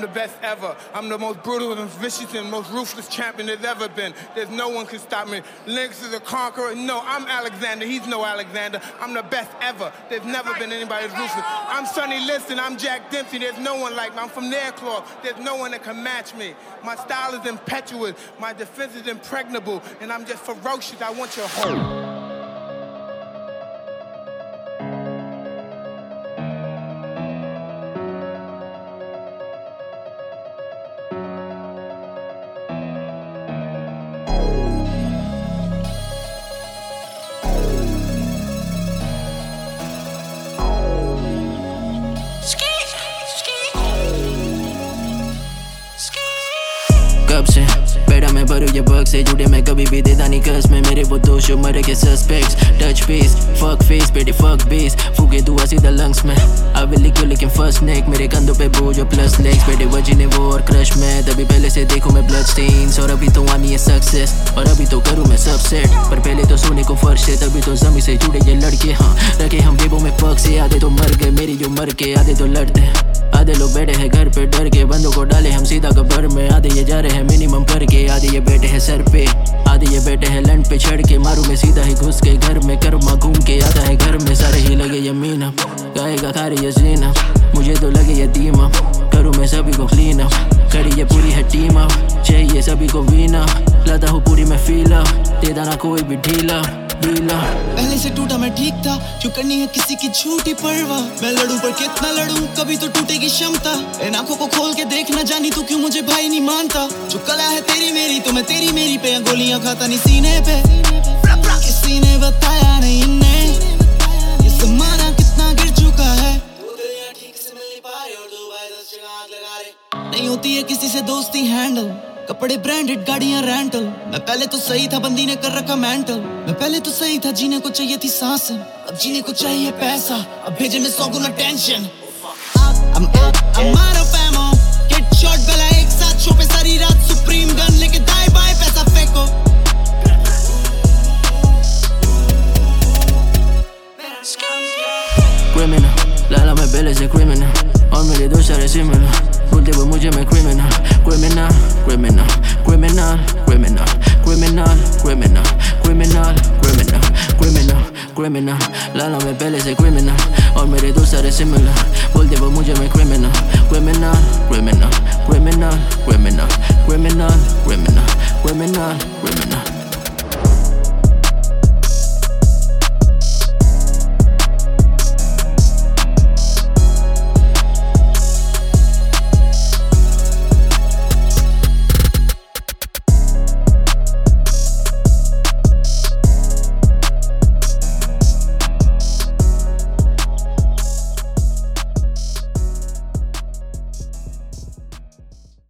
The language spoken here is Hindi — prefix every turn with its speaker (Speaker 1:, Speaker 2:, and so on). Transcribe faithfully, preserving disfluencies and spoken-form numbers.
Speaker 1: the best ever. I'm the most brutal and vicious and most ruthless champion there's ever been. There's no one can stop me. Lynx is a conqueror. No, I'm Alexander. He's no Alexander. I'm the best ever. There's never been anybody as ruthless. I'm Sonny Liston. I'm Jack Dempsey. There's no one like me. I'm from their cloth. There's no one that can match me. My style is impetuous. My defense is impregnable. And I'm just ferocious. I want your whole.
Speaker 2: कब से बेड़ा मैं भरूं ये बग से जुड़े मैं कभी भी देता नहीं कस में मेरे वो दोष जो मरे के suspects touch face fuck face बेटे फक बेस फूके दुआ सीधा लंग्स में आई विल लिक यू लेकिन फर्स्ट नेक मेरे कंधों पे बोझ और प्लस लेग्स बेटे वजीने वो और क्रश में तभी पहले से देखूं मैं ब्लड स्टेन्स और अभी तो आनी है सक्सेस और अभी तो करूं मैं सबसेट पर पहले तो सोने को फर्श से तभी तो जमी से जुड़े ये लड़के हाँ रखे हम बेबों में पग से आधे तो मर गए मेरी जो मर के आधे तो लड़ते आधे लोग बैठे हैं घर पे डर के बंदों को डाले हम सीधा कब्र में आधे ये जा रहे हैं मिनिमम करके आधे ये बैठे हैं सर पे आधे ये बैठे हैं लैंड पे चढ़ के मारू मैं सीधा ही घुस के घर में कर्मा घूम के आता है घर में सारे ही लगे यमीन अप गाएगा खारी यजीन अप मुझे तो लगे यतीम अप करूँ मैं सभी को क्लीन अप खड़ी ये पूरी है टीम अप चाहिए सभी को वीना लाता हूँ पूरी मैं फील अप देता ना कोई भी ढीला
Speaker 3: पहले से टूटा मैं ठीक था क्यों करनी है किसी की झूठी परवाह मैं लड़ूं पर कितना लड़ूं कभी तो टूटेगी क्षमता इन आंखों को खोल के देखना जानी तू क्यों मुझे भाई नहीं मानता जो कला है तेरी मेरी तो मैं तेरी मेरी पे गोलियां खाता नहीं सीने पे किसी ने बताया नहीं इन्हें ये ज़माना कितना गिर चुका है ठीक से मिल नहीं पा रही और दो भाई दस जगह आग लगा रहे नहीं होती है किसी से दोस्ती हैंडल कपड़े ब्रांडेड गाड़ियां रेंटल मैं पहले तो सही था बंदी ने कर रखा मेंटल मैं पहले तो सही था जीने को चाहिए थी सांस अब जीने को चाहिए पैसा अब भेजे में सौ गुना tension I'm I'm out of ammo get shot बेला एक साथ शो पे सारी रात सुप्रीम गन लेके दाएं बाएं पैसा फेंको
Speaker 2: क्रिमिनल लाला मैं पहले से क्रिमिनल और मेरे दो सारे सिमिलर बोलते वो मुझे मैं criminal criminal criminal criminal criminal criminal criminal criminal criminal criminal criminal लाला मैं पहले से क्रिमिनल और मेरे दो सारे सिमिलर बोलते वो मुझे मैं क्रिमिनल क्रिमिनल क्रिमिनल